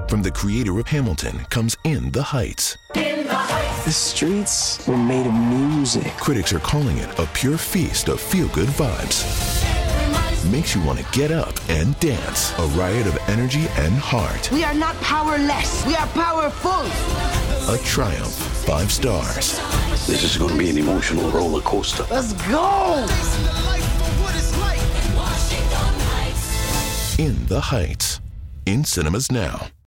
From the creator of Hamilton comes In the Heights. The streets were made of music. Critics are calling it a pure feast of feel-good vibes. Makes you want to get up and dance. A riot of energy and heart. We are not powerless. We are powerful. A triumph. 5 stars. This is going to be an emotional roller coaster. Let's go! In the Heights. In cinemas now.